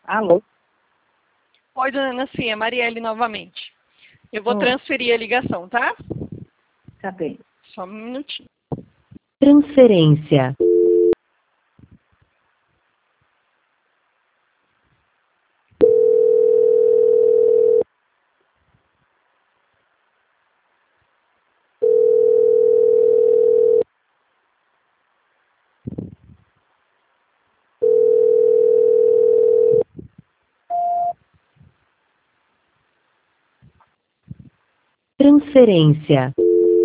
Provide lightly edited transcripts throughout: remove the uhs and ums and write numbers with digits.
Alô? Oi, dona Nancy, é Marielle novamente. Eu vou Oi. transferir a ligação, tá? Tá bem. Só um minutinho. Transferência. Transferência.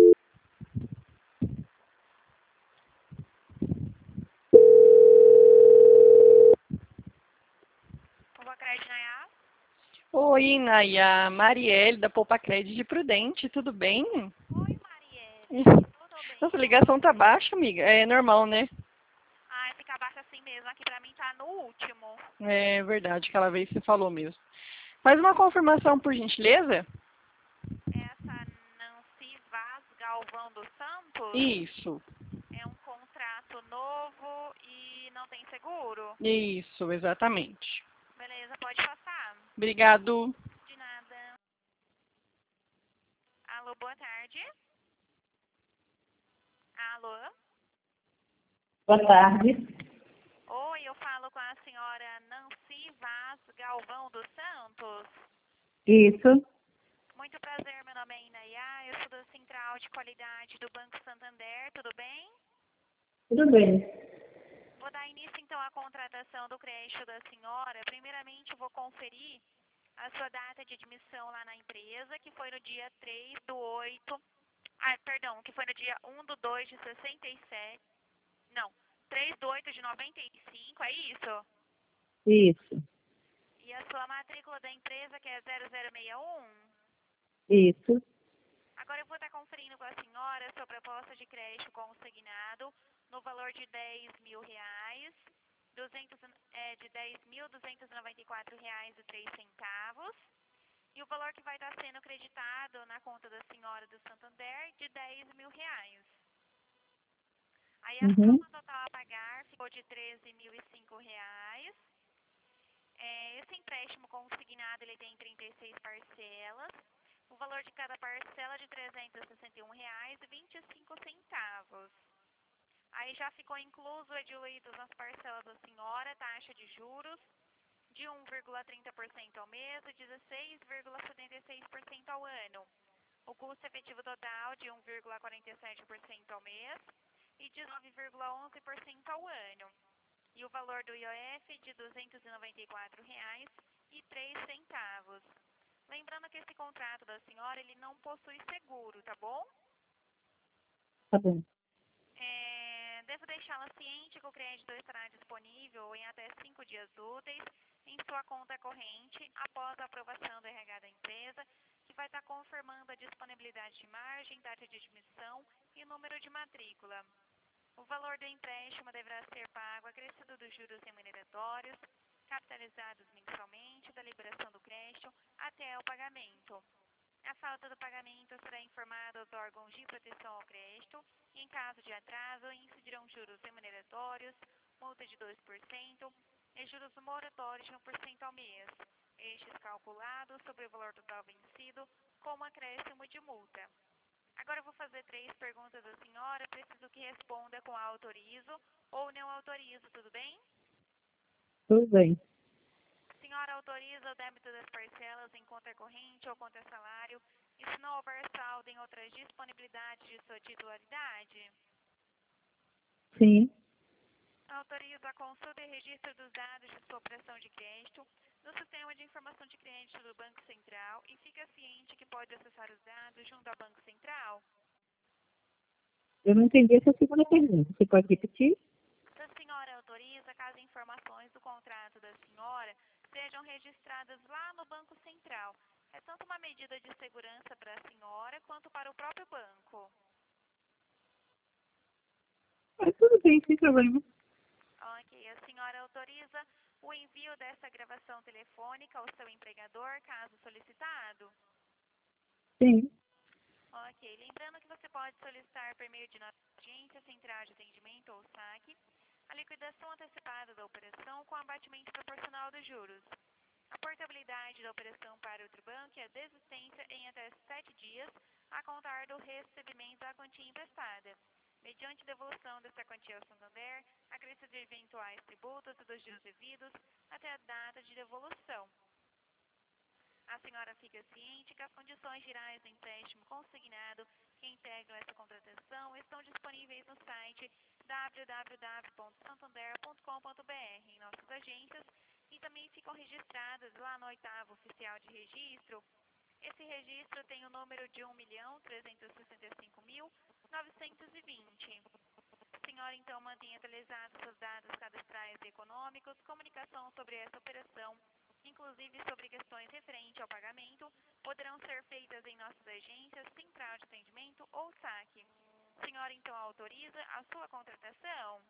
Oi, Naya. Marielle, da Poupa Crédito de Prudente, tudo bem? Oi, Marielle. Tudo bem? Nossa, a ligação tá baixa, amiga. É normal, né? Ah, fica abaixo assim mesmo. Aqui pra mim tá no último. É verdade, aquela vez você falou mesmo. Faz uma confirmação, por gentileza? Essa Nancy Vaz Galvão dos Santos Isso, é um contrato novo e não tem seguro? isso, exatamente. Beleza, pode passar. Obrigado. De nada. Alô, boa tarde. Alô? Boa tarde. Oi, eu falo com a senhora Nancy Vaz Galvão dos Santos. Isso. Muito prazer, meu nome é Inaiá, eu sou da Central de Qualidade do Banco Santander, tudo bem? Tudo bem. Vou dar início então à contratação do crédito da senhora. Primeiramente, vou conferir a sua data de admissão lá na empresa, que foi no dia 3 do 8. Que foi no dia 1 do 2 de 67. Não, 3 do 8 de 95, é isso? Isso. E a sua matrícula da empresa, que é 0061? Isso. Agora eu vou estar conferindo com a senhora a sua proposta de crédito consignado no valor de R$ 10.000, de R$ 10.294,03, e o valor que vai estar sendo acreditado na conta da senhora do Santander de R$ 10.000. Aí a Uhum. soma total a pagar ficou de R$ 13.005. Esse empréstimo consignado ele tem 36 parcelas. O valor de cada parcela é de R$ 361,25. Aí já ficou incluso e diluído nas parcelas da senhora, taxa de juros de 1,30% ao mês e 16,76% ao ano. O custo efetivo total de 1,47% ao mês e 19,11% ao ano. E o valor do IOF de R$ 294,03. Lembrando que esse contrato da senhora, ele não possui seguro, tá bom? Tá bom. Devo deixá-la ciente que o crédito estará disponível em até 5 dias úteis em sua conta corrente após a aprovação do RH da empresa, que vai estar confirmando a disponibilidade de margem, data de admissão e número de matrícula. O valor do empréstimo deverá ser pago acrescido dos juros remuneratórios, capitalizados mensalmente da liberação do crédito até o pagamento. A falta do pagamento será informada aos órgãos de proteção ao crédito e, em caso de atraso, incidirão juros remuneratórios, multa de 2% e juros moratórios de 1% ao mês, estes calculados sobre o valor total vencido como acréscimo de multa. Agora eu vou fazer 3 perguntas à senhora, preciso que responda com autorizo ou não autorizo, tudo bem? Tudo bem. A senhora autoriza o débito das parcelas em conta corrente ou conta salário e se não houver saldo em outras disponibilidades de sua titularidade? Sim. Autoriza a consulta e registro dos dados de sua operação de crédito no sistema de informação de crédito do Banco Central e fica ciente que pode acessar os dados junto ao Banco Central? Eu não entendi essa segunda pergunta. Você pode repetir? Se a senhora autoriza caso informações do contrato da senhora sejam registradas lá no Banco Central. É tanto uma medida de segurança para a senhora quanto para o próprio banco. Ah, tudo bem, sem problema. Ok, a senhora autoriza o envio dessa gravação telefônica ao seu empregador, caso solicitado? Sim. Ok, lembrando que você pode solicitar por meio de nossa agência, central de atendimento ou saque, a liquidação antecipada da operação com abatimento proporcional integral dos juros. A portabilidade da operação para o Tribank é desistência em até 7 dias a contar do recebimento da quantia emprestada, mediante devolução dessa quantia ao Santander, acrescido de eventuais tributos e dos juros devidos até a data de devolução. A senhora fica ciente que as condições gerais do empréstimo consignado que integram essa contratação estão disponíveis no site www.santander.com.br em nossas agências e também ficam registradas lá no 8º oficial de registro. Esse registro tem o número de 1.365.920. A senhora então mantém atualizados os dados cadastrais e econômicos, comunicação sobre essa operação, inclusive sobre questões referentes ao pagamento, poderão ser feitas em nossas agências, central de atendimento ou saque. A senhora então autoriza a sua contratação?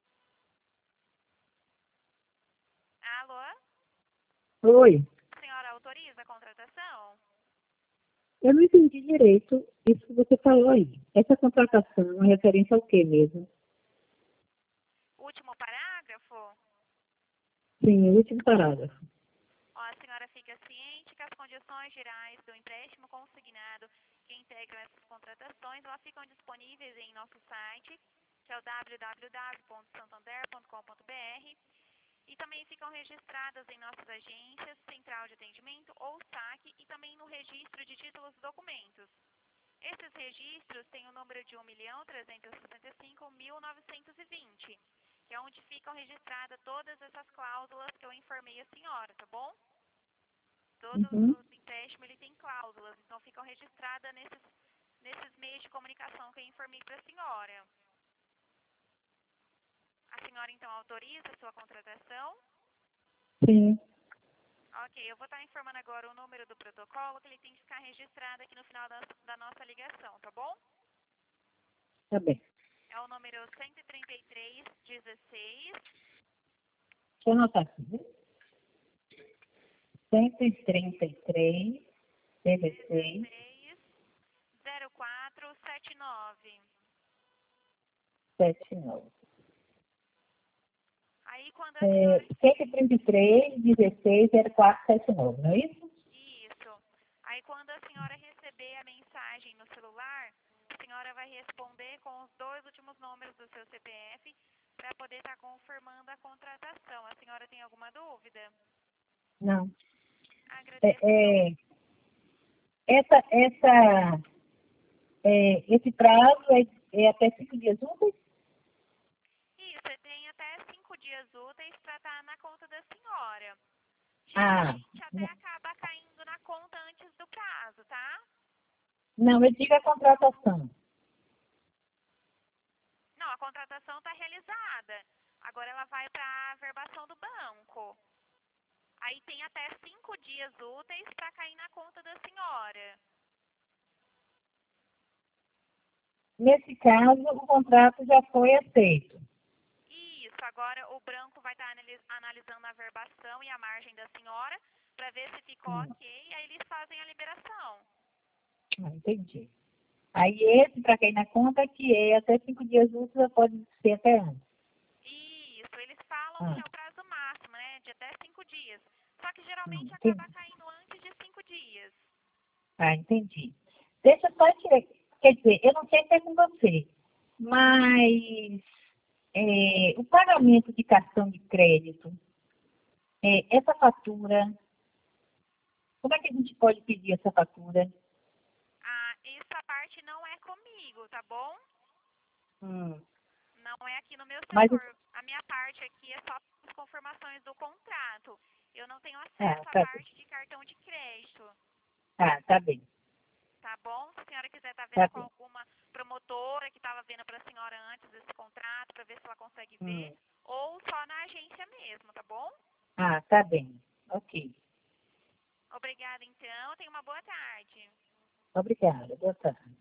Alô? Oi, A senhora autoriza a contratação? eu não entendi direito isso que você falou aí. Essa contratação é referente ao quê mesmo? Último parágrafo? Sim, o último parágrafo. A senhora fica ciente que as condições gerais do empréstimo consignado que integram essas contratações, elas ficam disponíveis em nosso site, que é o www.santander.com.br, e também ficam registradas em nossas agências, central de atendimento ou saque, e também no registro de títulos e documentos. Esses registros têm o número de 1.365.920, que é onde ficam registradas todas essas cláusulas que eu informei a senhora, tá bom? Todos os empréstimos ele tem cláusulas, então ficam registradas nesses meios de comunicação que eu informei para a senhora. A senhora então autoriza a sua contratação? Sim, Ok, eu vou estar informando agora o número do protocolo, que ele tem que ficar registrado aqui no final da nossa ligação, tá bom? tá bem. É o número 13316. Deixa eu anotar aqui, viu? 133, 16, 0479. 79. Aí quando a senhora... 133, 16, 0479, não é isso? Isso. Aí quando a senhora receber a mensagem no celular, a senhora vai responder com os 2 últimos números do seu CPF para poder estar confirmando a contratação. A senhora tem alguma dúvida? Não. Agradeço. Esse prazo é até 5 dias úteis? Isso, tem até 5 dias úteis para estar na conta da senhora. Ah, Geralmente até acaba caindo na conta antes do prazo, tá? não, eu digo a contratação. Não, a contratação está realizada. Agora ela vai para a averbação do banco. Aí tem até 5 dias úteis para cair na conta da senhora. Nesse caso, o contrato já foi aceito. Isso, agora o banco vai estar analisando a averbação e a margem da senhora para ver se ficou ok, aí eles fazem a liberação. Entendi. Aí esse, para cair na conta, que é até 5 dias úteis, pode ser até antes. Isso, eles falam que é o prazo máximo, né, de até 5 dias. Só que geralmente Entendi. acaba caindo antes de 5 dias. Ah, entendi. Deixa eu só tirar. Quer dizer, eu não sei se é com você, mas o pagamento de cartão de crédito, essa fatura, como é que a gente pode pedir essa fatura? Ah, essa parte não é comigo, tá bom? Não é aqui no meu Mas setor. A minha parte aqui é só as confirmações do contrato. Eu não tenho acesso à tá parte de cartão de crédito. tá bem. Tá bom? Se a senhora quiser estar Tá vendo com bem. alguma promotora que estava vendo para a senhora antes desse contrato, para ver se ela consegue ver, ou só na agência mesmo, tá bom? Ah, tá bem. Ok. Obrigada, então. Tenha uma boa tarde. Obrigada. Boa tarde.